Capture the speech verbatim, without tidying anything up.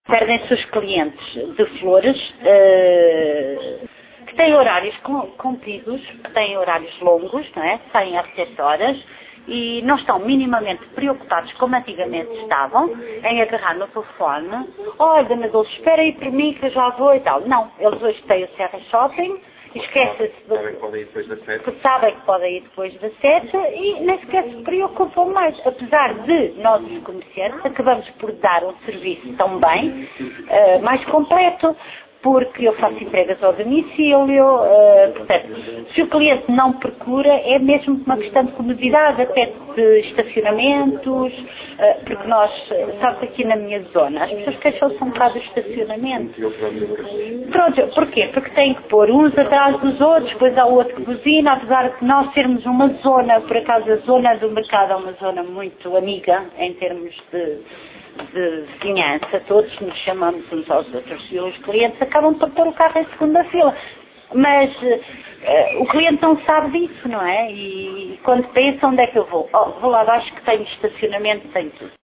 Perdem-se os clientes de flores, uh, que têm horários com- compridos, que têm horários longos, não é? Saem às sete horas e não estão minimamente preocupados, como antigamente estavam, em agarrar no telefone. Olha, Dona Dulce, espera aí por mim que eu já vou e tal. Não, eles hoje têm o Serra Shopping, esquecem-se Sabem que podem ir depois das sete. que sabem que podem ir depois das sete e nem sequer se preocupam mais. Apesar de nós, os comerciantes, acabamos por dar um serviço também uh, mais completo, porque eu faço entregas ao domicílio, uh, portanto, se o cliente não procura, é mesmo uma questão de comodidade, até de estacionamentos, uh, porque nós, sabes, aqui na minha zona, as pessoas queixam-se um bocado do estacionamento. Pronto, porquê? Porque têm que pôr uns atrás dos outros, depois há o outro que buzina, apesar de nós sermos uma zona, por acaso a zona do mercado é uma zona muito amiga em termos de, de vizinhança, todos nos chamamos uns aos outros e os clientes acabam por pôr o carro em segunda fila. Mas uh, o cliente não sabe disso, não é? E quando pensa onde é que eu vou? Oh, vou lá abaixo que tenho estacionamento, tenho tudo.